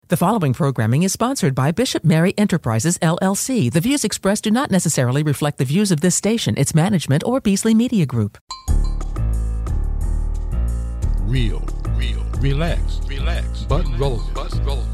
The following programming is sponsored by Bishop Mary Enterprises, LLC. The views expressed do not necessarily reflect the views of this station, its management, or Beasley Media Group. Real, relax, but relevant.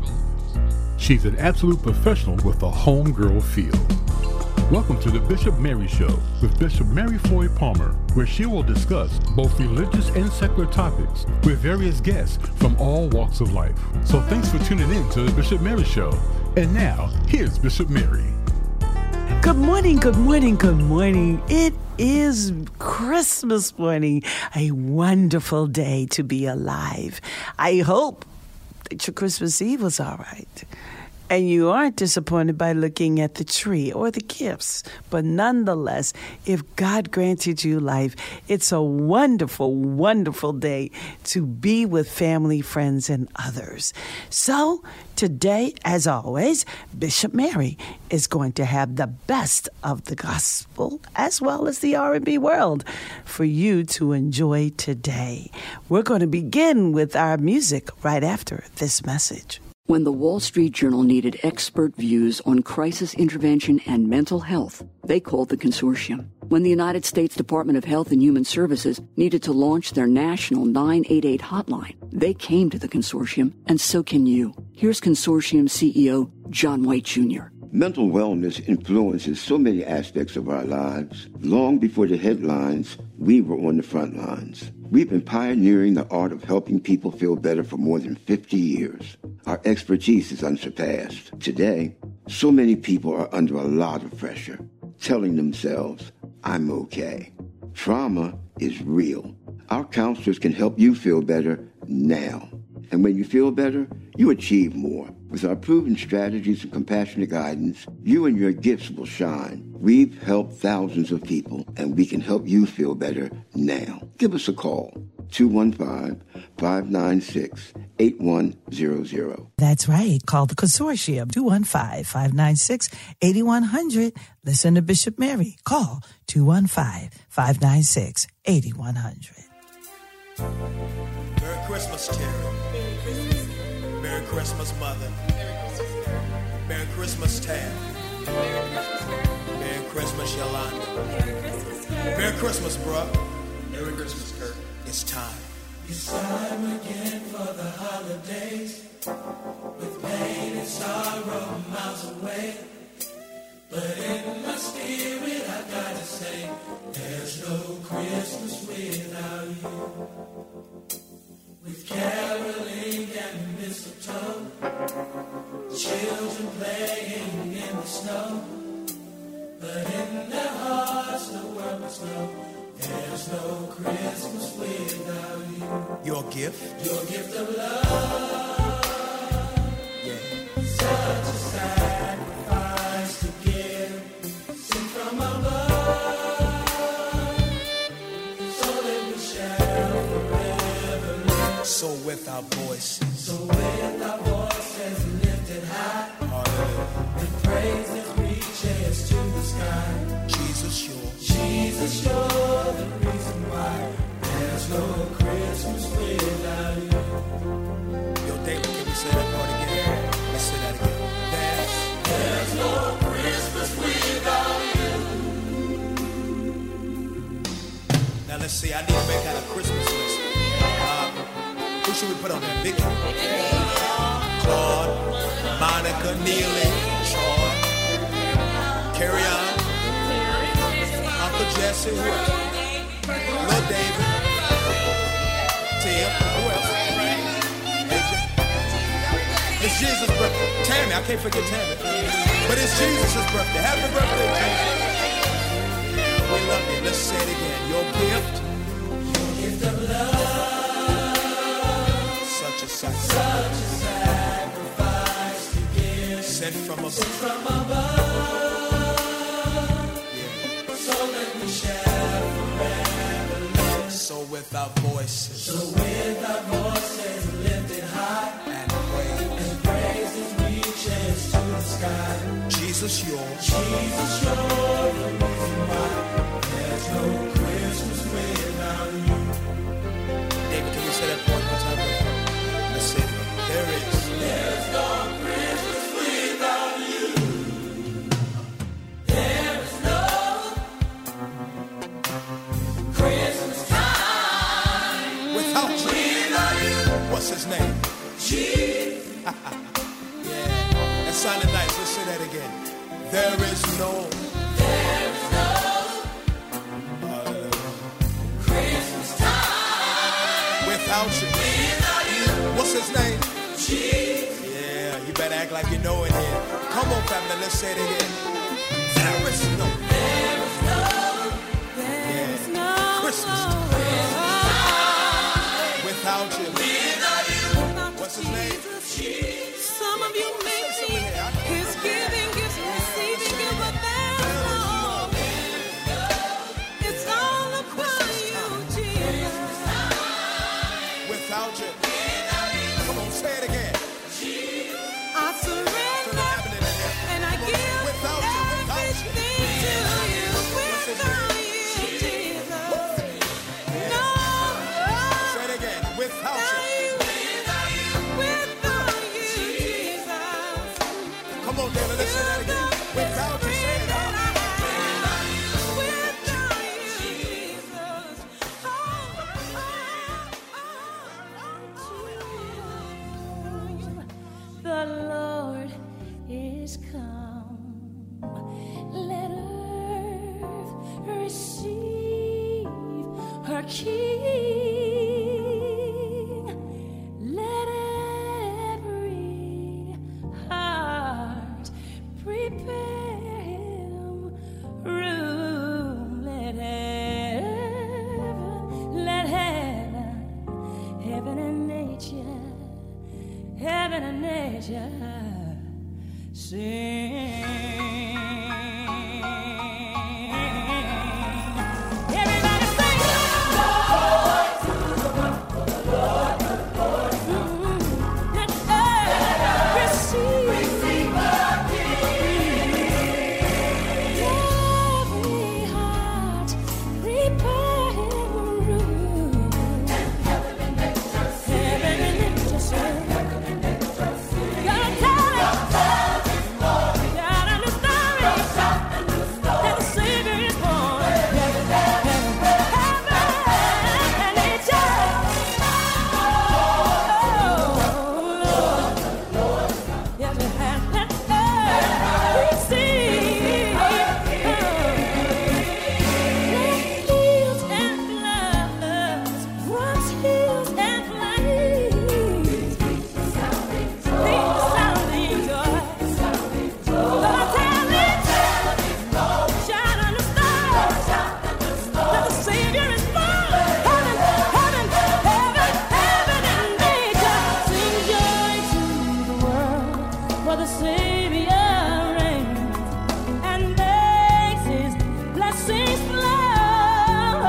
She's an absolute professional with a homegirl feel. Welcome to the Bishop Mary Show with Bishop Mary Floyd Palmer, where she will discuss both religious and secular topics with various guests from all walks of life. So thanks for tuning in to the Bishop Mary Show. And now, here's Bishop Mary. Good morning, good morning, good morning. It is Christmas morning, a wonderful day to be alive. I hope that your Christmas Eve was all right. And you aren't disappointed by looking at the tree or the gifts. But nonetheless, if God granted you life, it's a wonderful, wonderful day to be with family, friends, and others. So today, as always, Bishop Mary is going to have the best of the gospel as well as the R&B world for you to enjoy today. We're going to begin with our music right after this message. When the Wall Street Journal needed expert views on crisis intervention and mental health, they called the consortium. When the United States Department of Health and Human Services needed to launch their national 988 hotline, they came to the consortium, and so can you. Here's consortium CEO John White Jr. Mental wellness influences so many aspects of our lives. Long before the headlines, we were on the front lines. We've been pioneering the art of helping people feel better for more than 50 years. Our expertise is unsurpassed. Today, so many people are under a lot of pressure, telling themselves, I'm okay. Trauma is real. Our counselors can help you feel better now. And when you feel better, you achieve more. With our proven strategies and compassionate guidance, you and your gifts will shine. We've helped thousands of people, and we can help you feel better now. Give us a call, 215-596-8100. That's right. Call the consortium, 215-596-8100. Listen to Bishop Mary. Call 215-596-8100. Merry Christmas, Terry. Merry Christmas. Merry Christmas, Mother. Merry Christmas, Tab. Merry Christmas, Yolanda. Merry Christmas, bruh. Merry Christmas, Kurt. It's time. It's time again for the holidays, with pain and sorrow miles away. But in my spirit, I gotta say, there's no Christmas without you. With caroling and mistletoe, children playing in the snow, but in their hearts the world must know, there's no Christmas without you. Your gift of love, yeah. Such a sacrifice to give, sent from above, so that we shall forever live. So with our voices, lifted high, and praises reaches to the sky. Jesus, you're the reason why there's no Christmas without you. Yo, David, can we say that part again? Let's say that again. There's no Christmas without you. Now let's see, I need to make out a Christmas list. Who should we put on there? Vicky? Claude, Monica, Neely, Troy, Carrie On, Uncle Jesse, who else? Lil David, Tim, who else? AJ. It's Jesus' birthday. Tammy, I can't forget Tammy. But it's Jesus' birthday. Happy birthday, Jesus. We love you. Let's say it again. Your gift of love. Such a sacrifice to give, sent from above, yeah. So that we shall forever live. So with our voices, lifted high, and praises reaches to the sky. Jesus, you're the reason why there's no Christmas without you. David, can we say that point one time? Let's say it. There is Yeah, that sounded nice. Let's say that again. There is no Christmas time without you. What's his name? Jesus. Yeah, you better act like you know it here. Come on, family, let's say it again. There is no Christmas time without you. What's his name? Some of you may be his giving, gifts, receiving, give, but there's no. It's all about you, Jesus. Without you. Come on, say it again. I surrender and I give everything to you. Without you, Jesus. No. Say it again. Without you. Without you, Jesus. Come on, David, let's say that again. Without you, say it out. Without you, Jesus. The Lord is come. Let earth receive her King. Let every heart prepare him room. Let heaven and nature sing. Everybody sing. Let earth receive her King. Every heart prepare him room. Heaven and nature sing. Gotta tell it. Gotta understand it. That the Savior is born. Heaven and nature. Yes, we have let earth receive. Let fields and flowers, once hills and plains, sounding joy. Lord, tell it, shout on the stars, that the Savior is born. Heaven and nature sing joy to the world, for the Savior reigns and makes his blessings flow.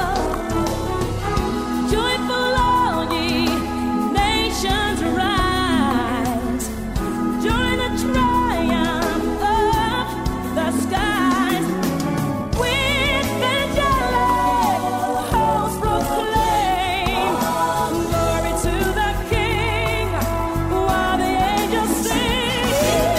Joyful all ye nations rise, join the triumph of the skies. With angelic hosts proclaim glory to the King, while the angels sing.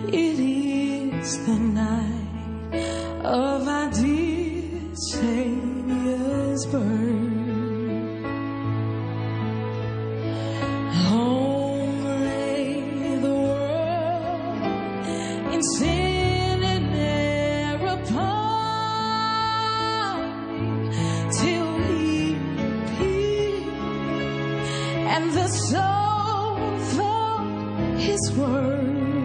It is the night of our dear Savior's birth. Long lay the world in sin and error pining, till He appeared and the soul found His word.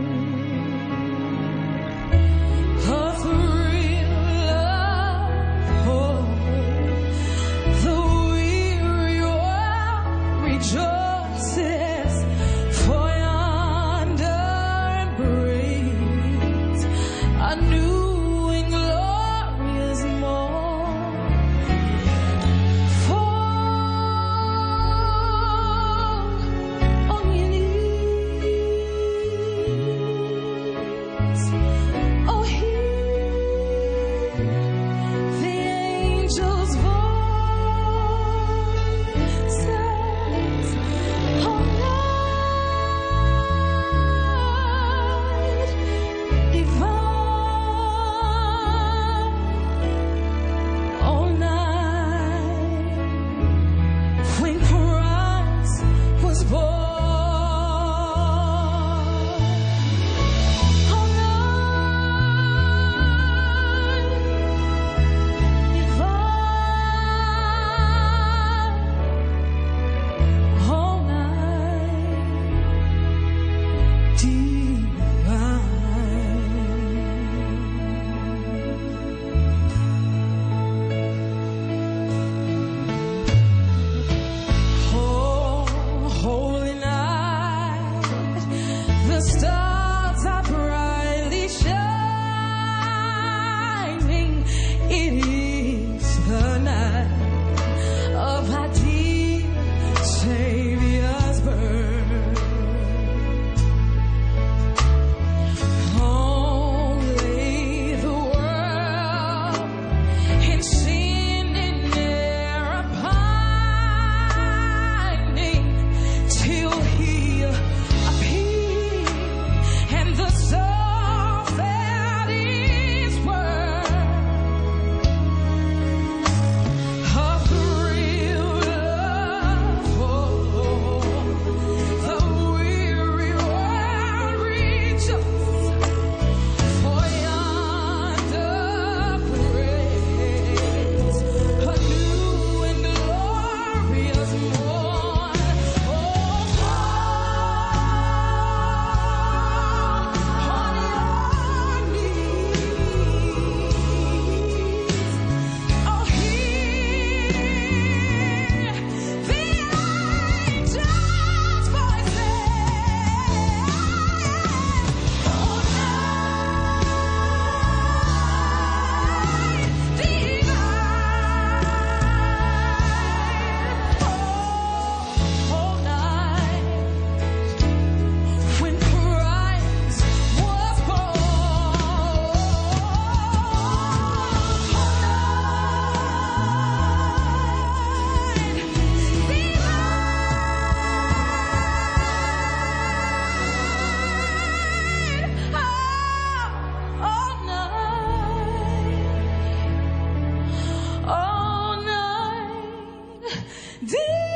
A thrill of hope, the weary world rejoices, for yonder embrace a new and glorious morn. Fall on your knees, oh hear the angels' voices, all night divine, all night when Christ was born, all night divine, all night divine. Oh, holy night, the stars are brightly shining. It is the night of our dear Savior's birth. Long lay the world in sin and error pining, till He appeared and the soul felt His word. A thrill of hope, the weary world rejoices, for yonder praise a new and glorious morn. Oh, fall on your knees, oh hear the angels' voices, all night divine, all night when Christ was born, all night divine, all night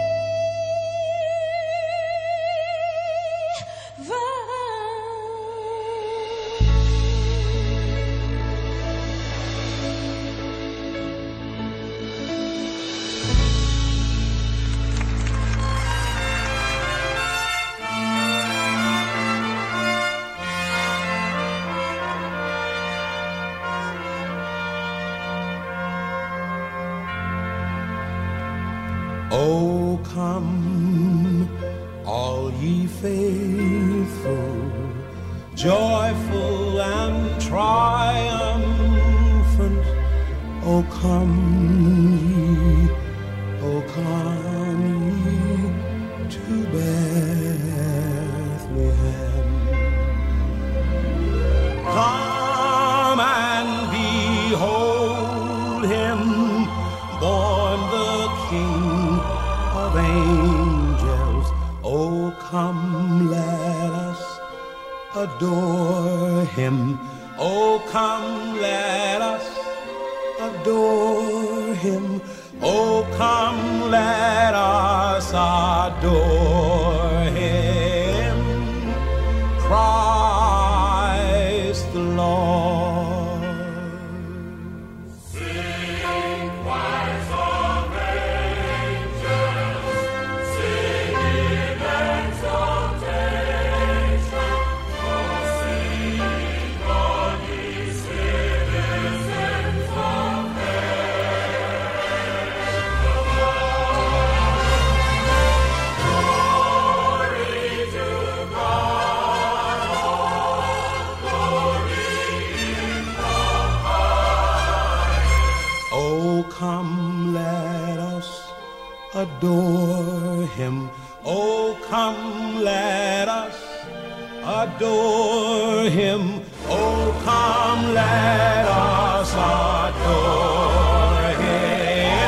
Oh, come, all ye faithful, joyful and triumphant. Oh, come ye, oh, come ye to Bethlehem. Come and behold Him, born the King of angels. Oh, come, let us adore him. Oh, come, let us adore him. Oh, come, let us adore him. Christ the Lord. Come, let us adore him. Oh, come, let us adore him. Oh, come, let us adore him.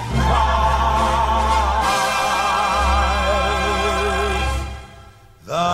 Christ the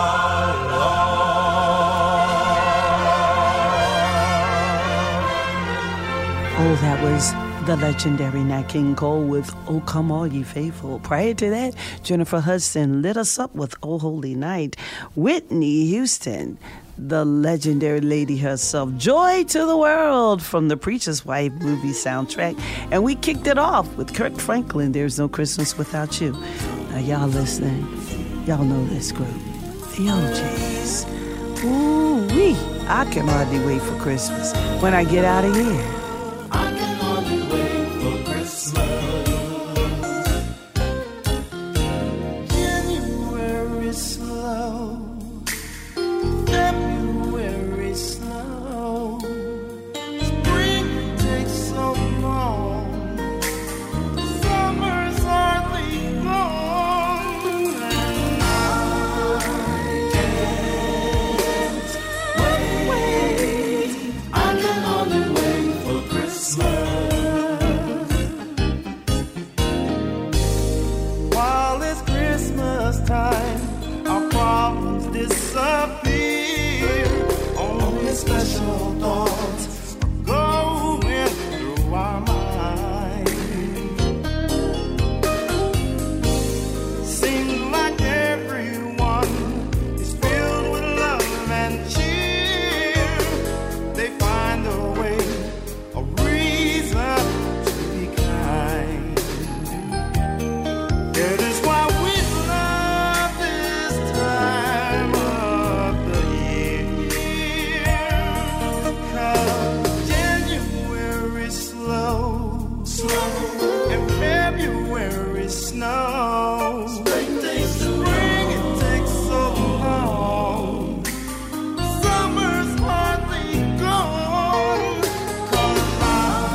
Lord. Oh, that was the legendary Nat King Cole with "Oh Come All Ye Faithful." Prior to that, Jennifer Hudson lit us up with "Oh Holy Night." Whitney Houston, the legendary lady herself, "Joy to the World" from the Preacher's Wife movie soundtrack. And we kicked it off with Kirk Franklin, "There's No Christmas Without You." Now y'all listening, y'all know this group, the OGs. Ooh-wee, I can hardly wait for Christmas when I get out of here. I can hardly wait for Christmas. January slow, February slow, spring takes so long, summer's hardly gone, and I can't wait. I can hardly wait for Christmas. While it's Christmas time, our problems disappear. Only special thoughts are going through our mind. Seems like everyone is filled with love and cheer. They find a way, a reason to be kind. That is why we love this time of the year. 'Cause January slow, and February snow. Spring it takes so long. Summer's hardly gone. 'Cause I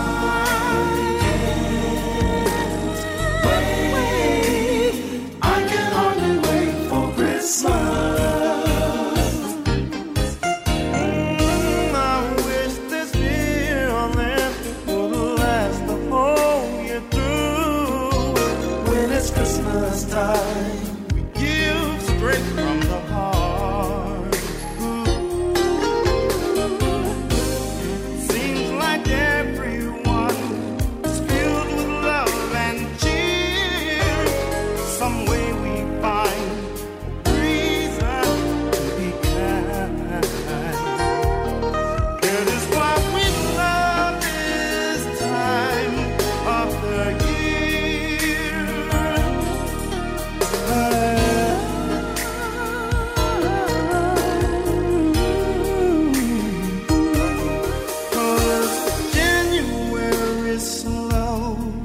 can't wait. I can hardly wait for Christmas. I wish this feeling would last the whole year through. When it's Christmas time, we give straight from the heart. Seems like everyone is filled with love and cheer. Some way we find a reason to be kind. That is why we love this time of the year. 'Cause January slow,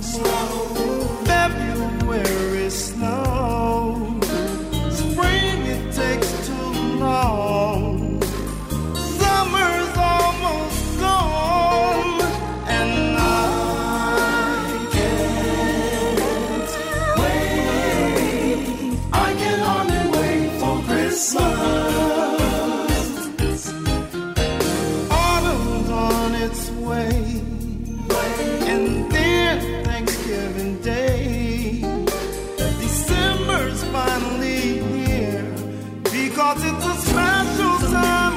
February snow, spring it takes too long, summer's almost gone, and I can't wait. I can hardly wait for Christmas. Autumn's on its way, and then Thanksgiving Day. December's finally here, because it's a special time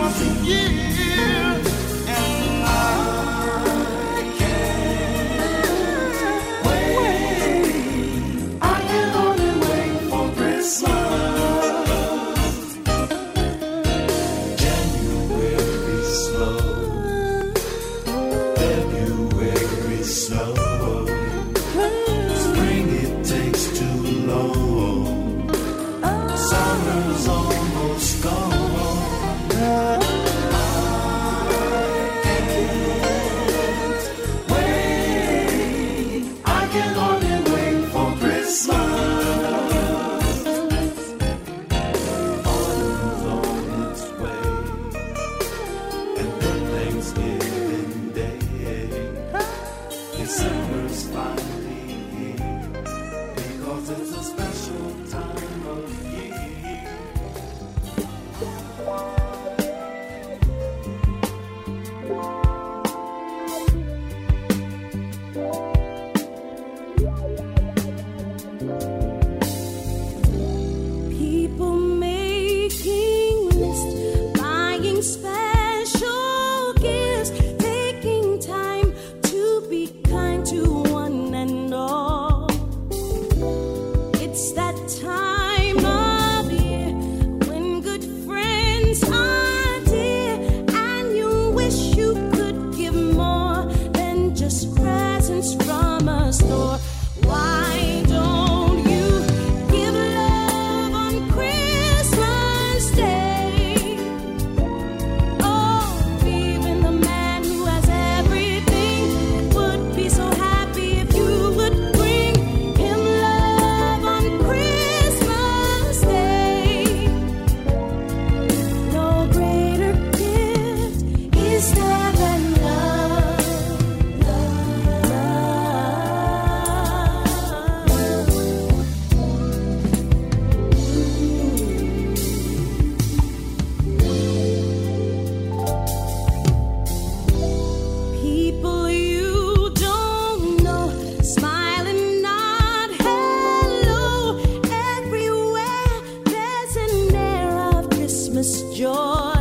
Christmas joy.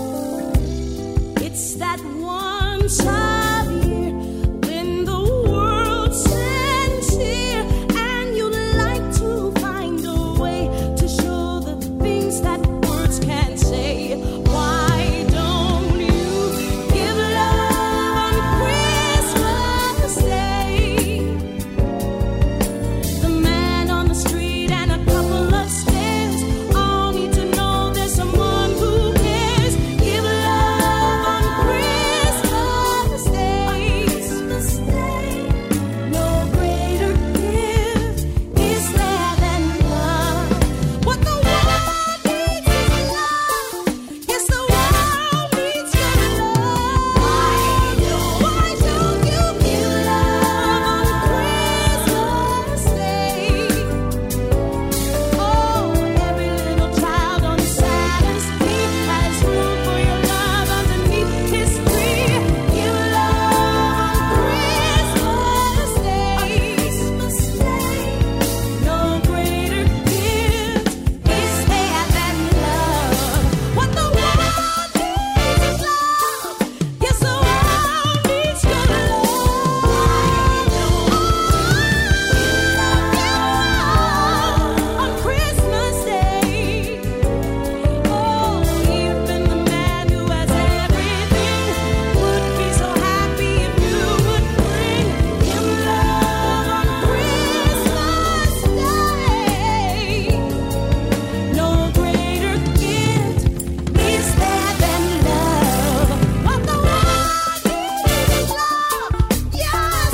It's that one time of year when the world stands here, and you like to find a way to show the things that words can't say. Why don't you give love on Christmas Day? The man on the street and a couple of stairs all need to know there's someone who cares. Give love on Christmas Day. Christmas Day. No greater gift is there than love. What the world needs is love. Yes, the world needs your love. Why don't you give love on Christmas Day? Oh, every little child on Santa's knee has room for your love underneath his tree. Give love on Christmas Day. Christmas Day. No greater gift is there than love. What the world needs is love. Yes, the world needs your love. On Christmas Day. Oh, even the man who has everything would be so happy if you would bring him love on Christmas Day. No greater gift is there than love. What the world needs is love. Yes,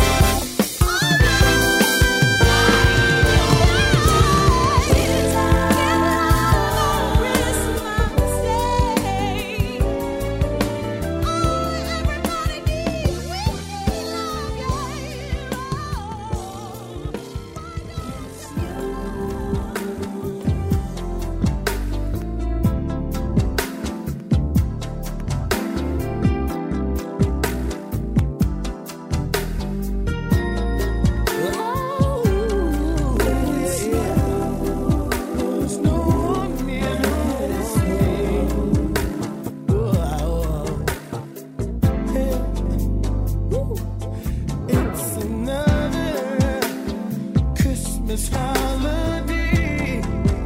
It's another Christmas holiday.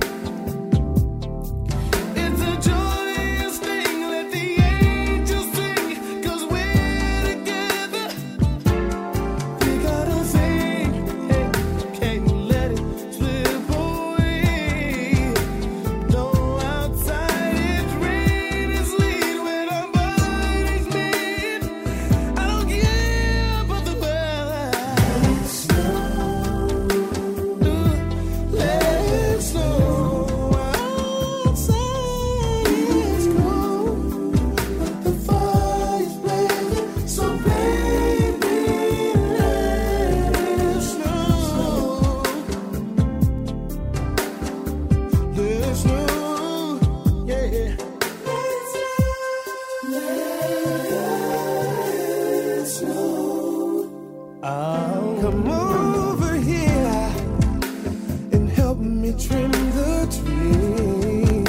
It's a joyous thing. Let the angels sing, 'cause we're together. We gotta sing. Hey, can't let it slip away. No, outside it's rain, it's sleet. When our bodies meet, I don't care about the weather. Let it snow outside it's cold, but the fire's blazing. So baby, let it snow. Let it snow, yeah. Let it snow. Come over here and help me trim the tree.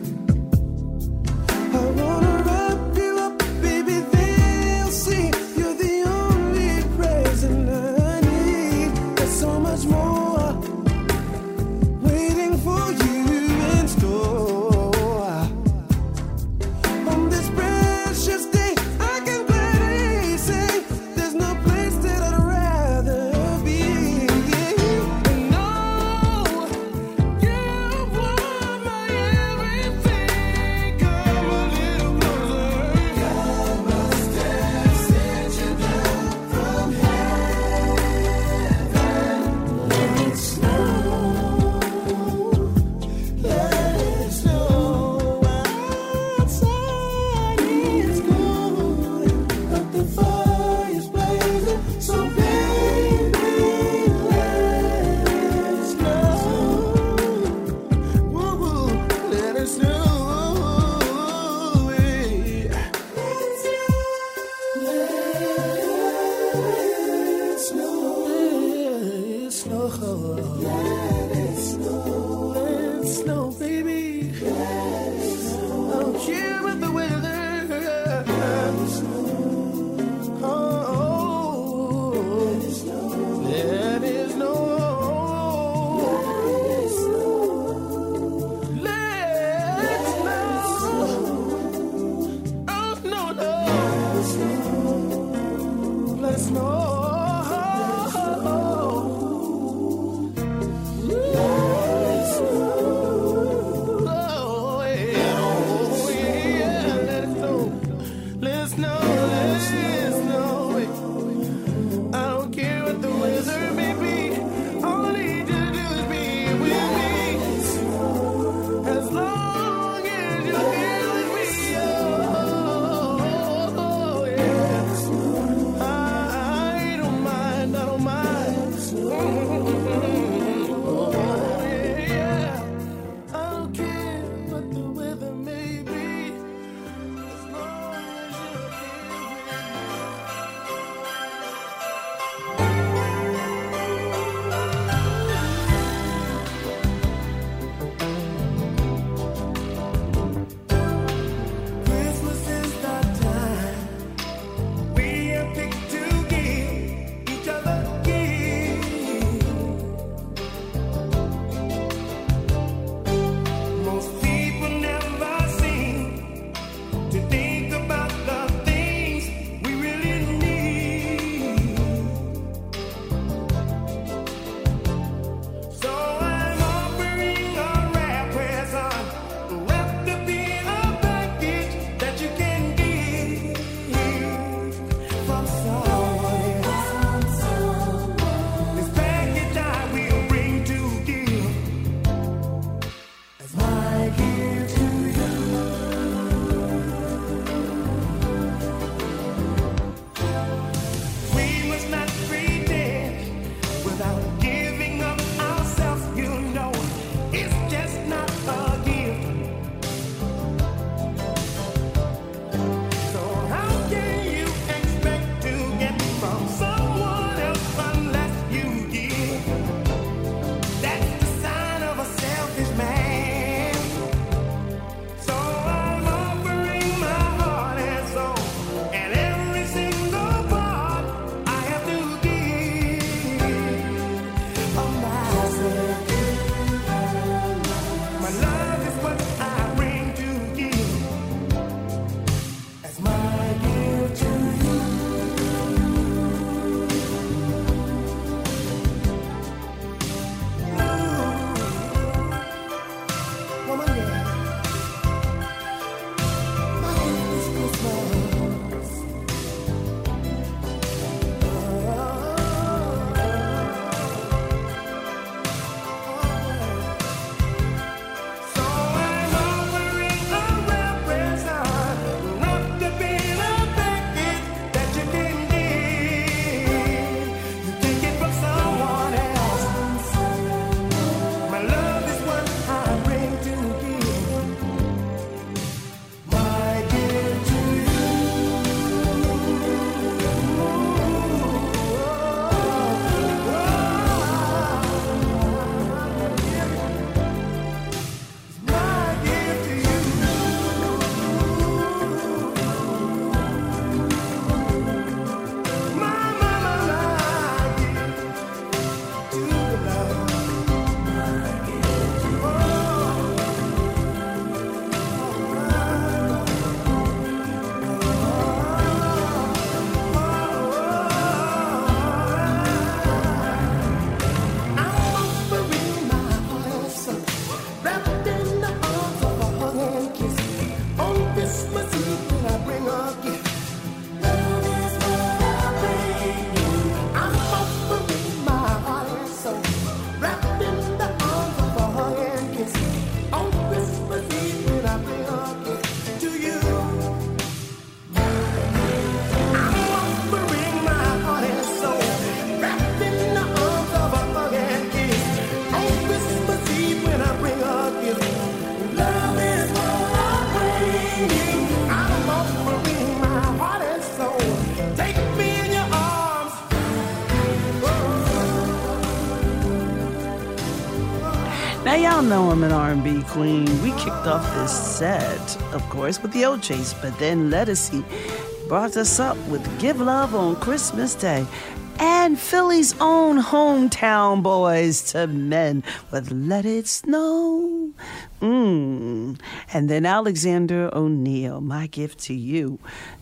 I wanna wrap you up, baby, they'll see you're the only present I need. There's so much more waiting for you in store. On this precious day, I can gladly say there's no place that I'd rather be. And no, you want my everything. Come a little closer. God must have sent you down from heaven. Let it snow. Let it snow outside. It's cold, but the fire's blazing. So baby, let it snow. Woo-woo, let it snow. Let it snow. Let it snow. Let it snow. Let it snow, baby. Let it snow. Now y'all know I'm an R&B queen. We kicked off this set, of course, with the O'Jays, but then Lettucey brought us up with Give Love on Christmas Day. And Philly's own hometown boys to men with Let It Snow. And then Alexander O'Neal, My Gift to You.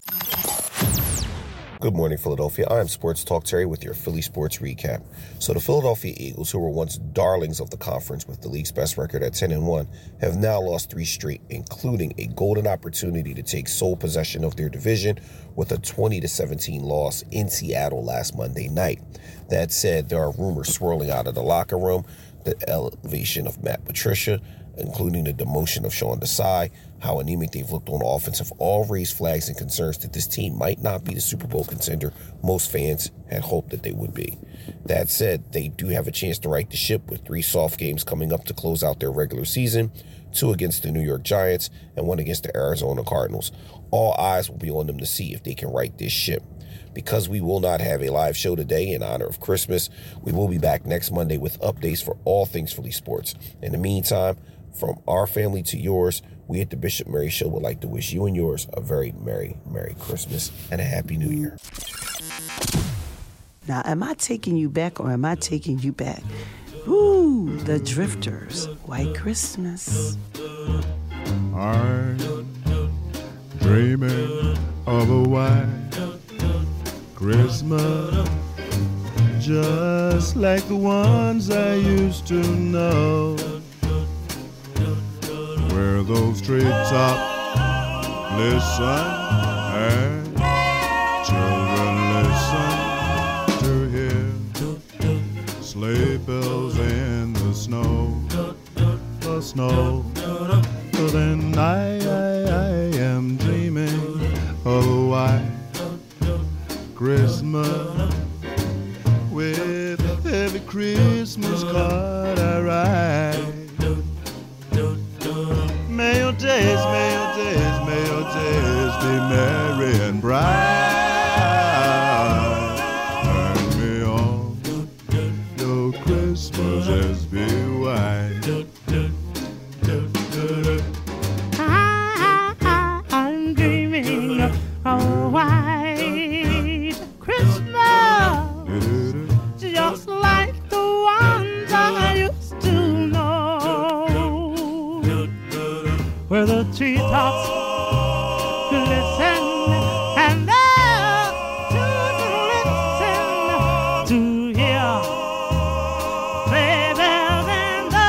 Good morning, Philadelphia. I am Sports Talk Terry with your Philly Sports Recap. So the Philadelphia Eagles, who were once darlings of the conference with the league's best record at 10-1, have now lost 3 straight, including a golden opportunity to take sole possession of their division with a 20-17 loss in Seattle last Monday night. That said, there are rumors swirling out of the locker room, the elevation of Matt Patricia, including the demotion of Sean Desai, how anemic they've looked on offense, have all raised flags and concerns that this team might not be the Super Bowl contender most fans had hoped that they would be. That said, they do have a chance to right the ship with 3 soft games coming up to close out their regular season, 2 against the New York Giants and 1 against the Arizona Cardinals. All eyes will be on them to see if they can right this ship. Because we will not have a live show today in honor of Christmas, we will be back next Monday with updates for all things Philly sports. In the meantime, from our family to yours, we at the Bishop Mary Show would like to wish you and yours a very Merry Christmas and a Happy New Year. Now, am I taking you back or am I taking you back? Ooh, the Drifters, White Christmas. I'm dreaming of a white Christmas, just like the ones I used to know, where those treetops listen and children listen to hear sleigh bells in the snow. So then I am dreaming of a white Christmas, with every Christmas card I write. May your days be merry and bright, and may all your Christmases be white. I'm dreaming of a white Christmas, just like the ones I used to know, where the treetops glisten and the children listen to hear sleigh bells in the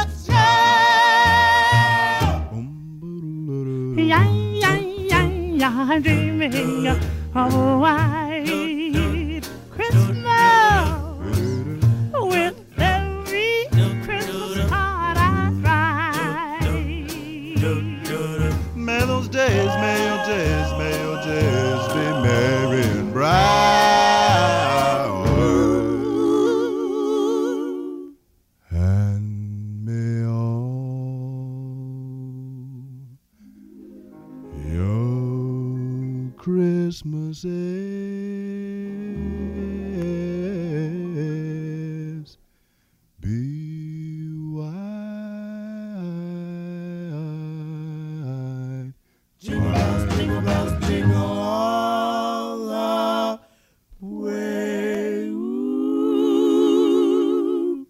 snow. I'm dreaming of a white Christmas, with every Christmas card I write. May those days, may your days be merry and bright, and may all your Christmases be white. Jingle bells, jingle all the way. Ooh.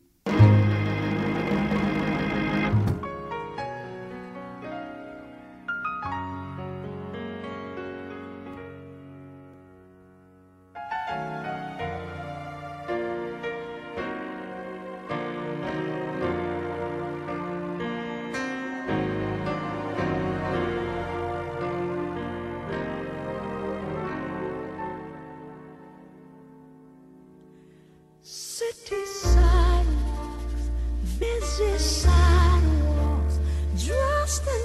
City sidewalks, busy sidewalks, dressed in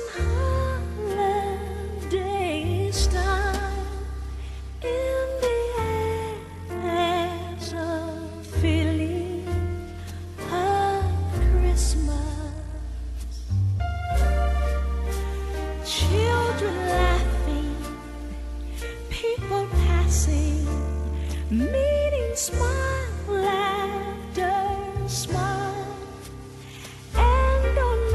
holiday style. In the air, there's a feeling of Christmas. Children laughing, people passing, meeting smile, laughter, smile, and on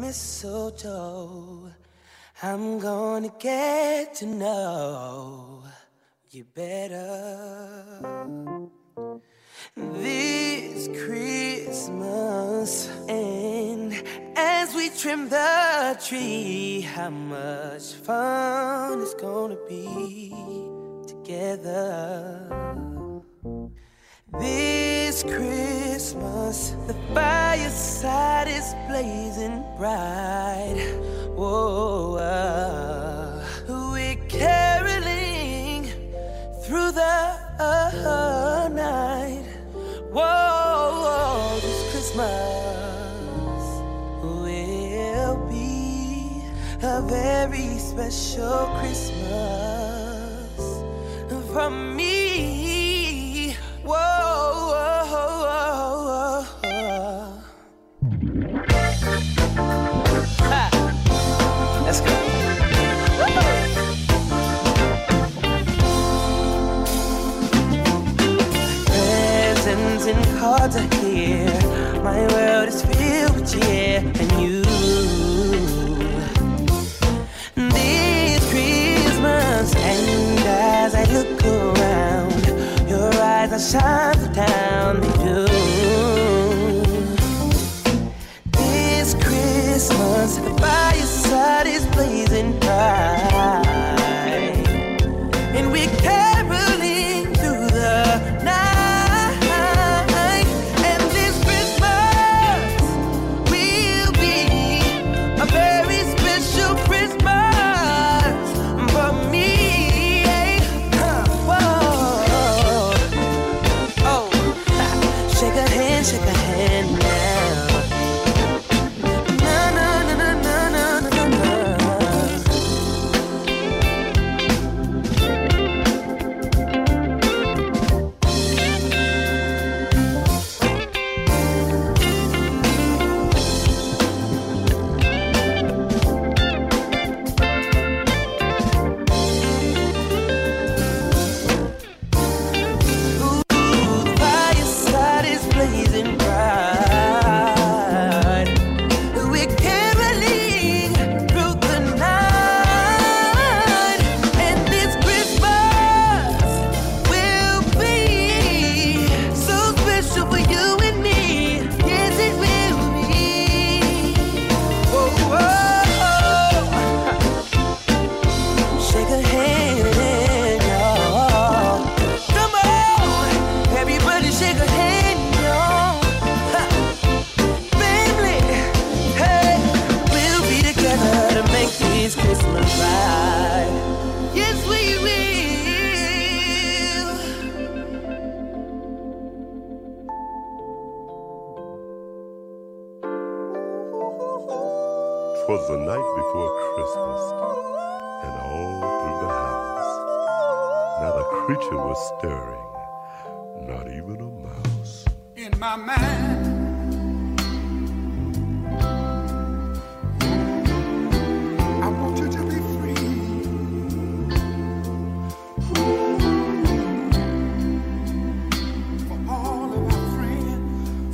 mistletoe, I'm gonna get to know you better this Christmas. And as we trim the tree, how much fun it's gonna be together. This Christmas, the fireside is blazing bright. Whoa, we're caroling through the night. Whoa, this Christmas will be a very special Christmas for me. Whoa, ha. Let's go. Presents and cards are here. My world is filled with cheer and you. This Christmas, and as I look around, your eyes are shine the town they do. This Christmas, the fireside is blazing bright, and we're caroling through the night. And this Christmas will be a very special Christmas for me. Shake a hand now. Na na na na na na na na. Was the night before Christmas, and all through the house, not a creature was stirring, not even a mouse. In my mind, I want you to be free. For all of our friends,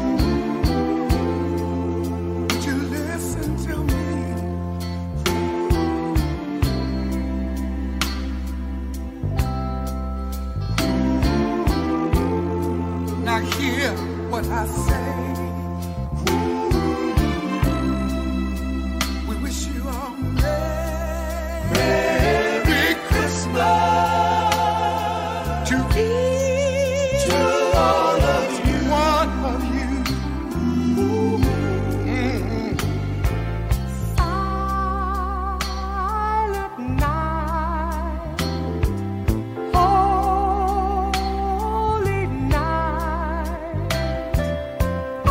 would you listen to me? Now hear what I say. We wish you a Merry Christmas to each all of you, one of you. Silent night, holy night,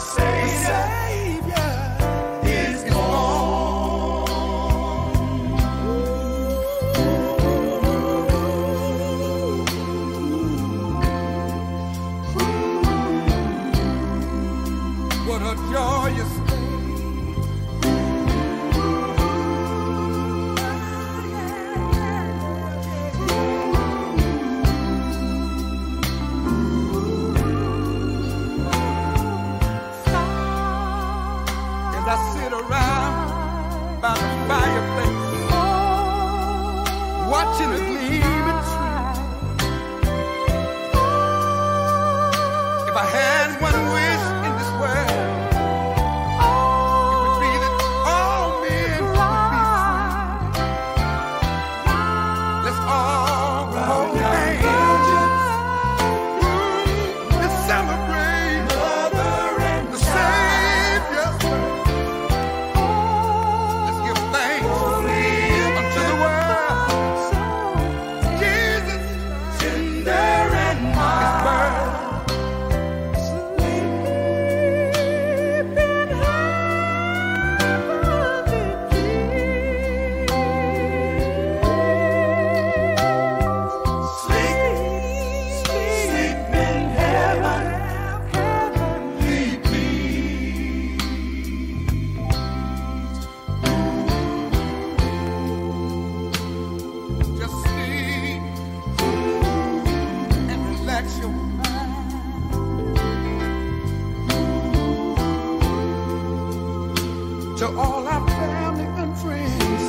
Savior is born. What a joyous by the fireplace, watching a gleaming tree. If I had one wish in this world, it would be that all men would be free. Let's all hold hands and celebrate the Savior's birth. To all our family and friends,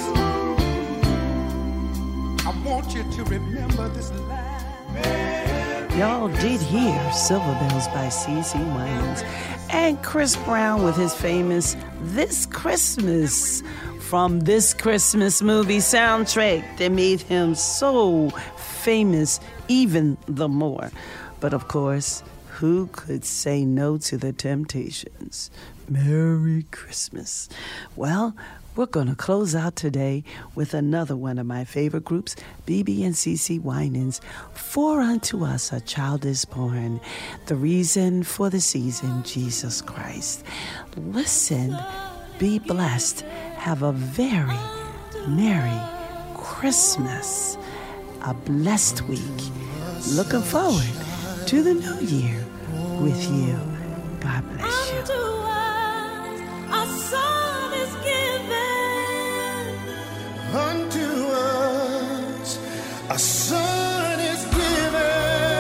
I want you to remember this line. Y'all did hear Silver Bells by CeCe Winans and Chris Brown with his famous This Christmas from This Christmas movie soundtrack that made him so famous even the more. But of course, who could say no to the Temptations? Merry Christmas. Well, we're going to close out today with another one of my favorite groups, BeBe and CeCe Winans. For unto us a child is born, the reason for the season, Jesus Christ. Listen, be blessed. Have a very Merry Christmas. A blessed week. Looking forward to the new year with you. God bless you. A son is given unto us. A son is given.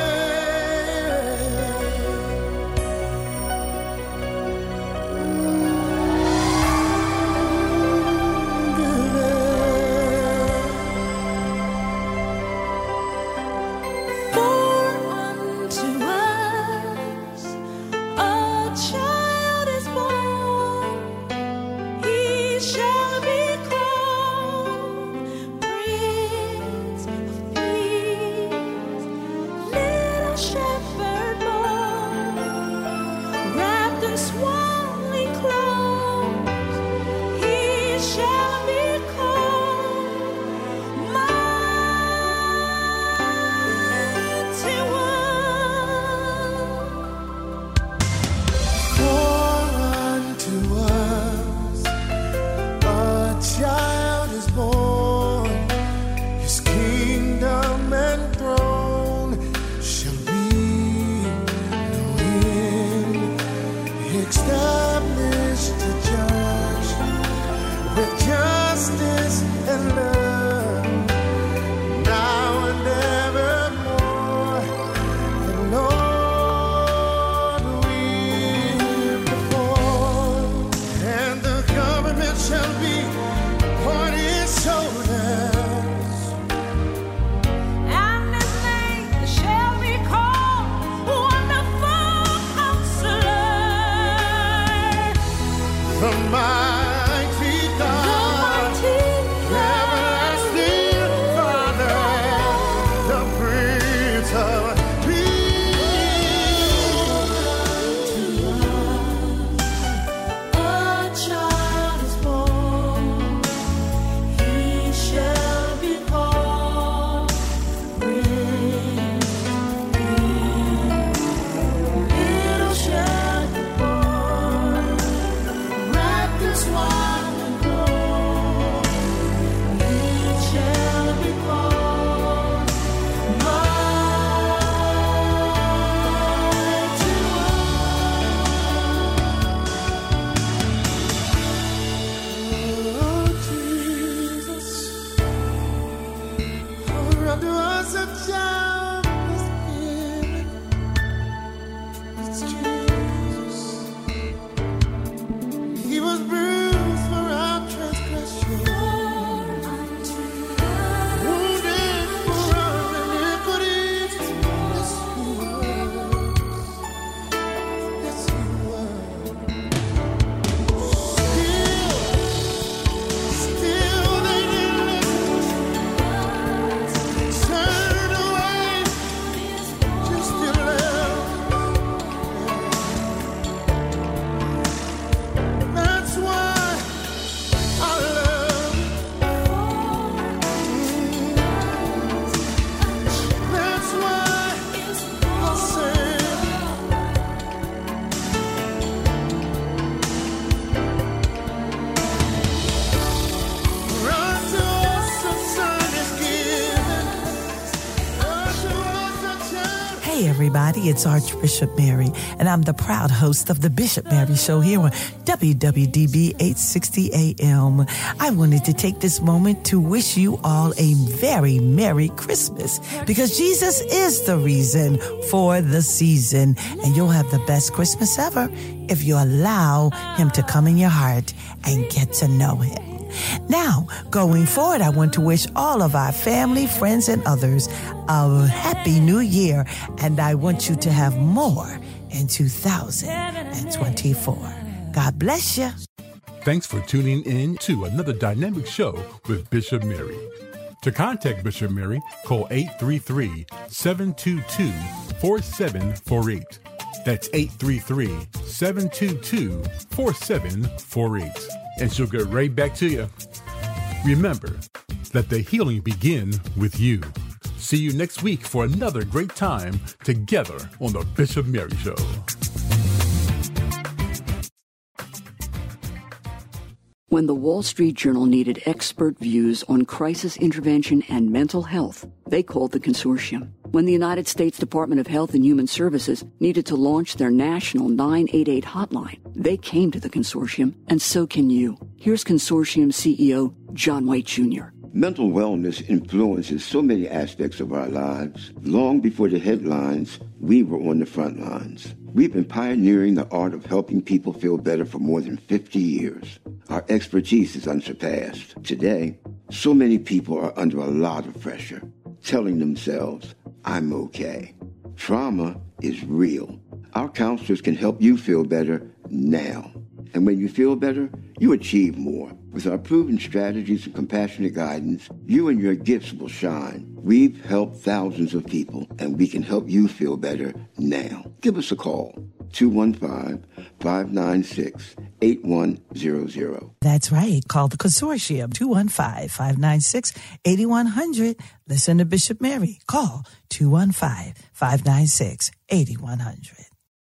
For unto us a child is born. He shall be called Prince of Peace. Hey everybody, it's Archbishop Mary, and I'm the proud host of the Bishop Mary Show here on WWDB 860 AM. I wanted to take this moment to wish you all a very Merry Christmas, because Jesus is the reason for the season, and you'll have the best Christmas ever if you allow him to come in your heart and get to know him. Now, going forward, I want to wish all of our family, friends, and others a happy new year, and I want you to have more in 2024. God bless you. Thanks for tuning in to another dynamic show with Bishop Mary. To contact Bishop Mary, call 833-722-4748. That's 833-722-4748. And she'll get right back to you. Remember, let the healing begin with you. See you next week for another great time together on the Bishop Mary Show. When the Wall Street Journal needed expert views on crisis intervention and mental health, they called the consortium. When the United States Department of Health and Human Services needed to launch their national 988 hotline, they came to the consortium, and so can you. Here's consortium CEO John White Jr. Mental wellness influences so many aspects of our lives. Long before the headlines, we were on the front lines. We've been pioneering the art of helping people feel better for more than 50 years. Our expertise is unsurpassed. Today, so many people are under a lot of pressure, telling themselves, I'm okay. Trauma is real. Our counselors can help you feel better now. And when you feel better, you achieve more. With our proven strategies and compassionate guidance, you and your gifts will shine. We've helped thousands of people, and we can help you feel better now. Give us a call, 215-596-8100. That's right. Call the consortium, 215-596-8100. Listen to Bishop Mary. Call 215-596-8100.